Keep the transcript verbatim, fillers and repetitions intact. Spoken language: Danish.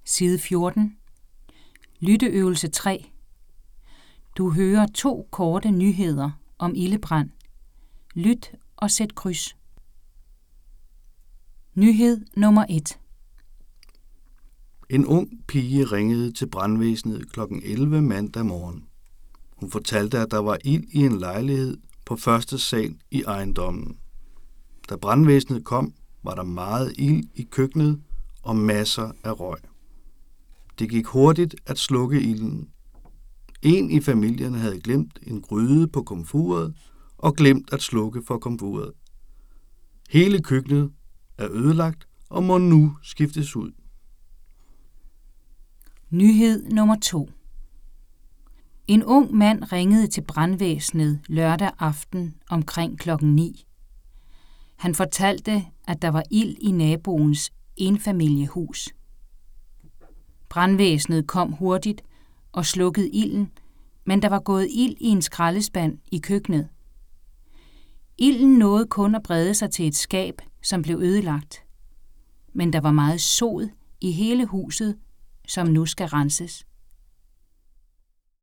Side fjorten. Lytteøvelse tre. Du hører to korte nyheder om ildebrand. Lyt og sæt kryds. Nyhed nummer et. En ung pige ringede til brandvæsenet klokken elleve mandag morgen. Hun fortalte, at der var ild i en lejlighed på første sal i ejendommen. Da brandvæsenet kom, var der meget ild i køkkenet og masser af røg. Det gik hurtigt at slukke ilden. En i familien havde glemt en gryde på komfuret og glemt at slukke for komfuret. Hele køkkenet er ødelagt og må nu skiftes ud. Nyhed nummer to. En ung mand ringede til brandvæsenet lørdag aften omkring klokken ni. Han fortalte, at der var ild i naboens enfamiliehus. Brandvæsenet kom hurtigt og slukkede ilden, men der var gået ild i en skraldespand i køkkenet. Ilden nåede kun at brede sig til et skab, som blev ødelagt. Men der var meget sod i hele huset, som nu skal renses.